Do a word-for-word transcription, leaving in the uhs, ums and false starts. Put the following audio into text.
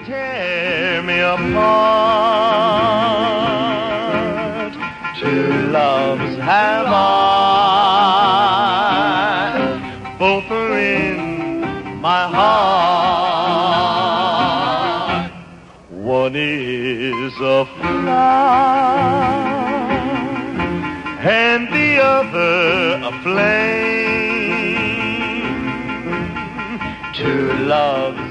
tear me apart. Two loves have I, both are in my heart. One is a flower and the other a flame. Two loves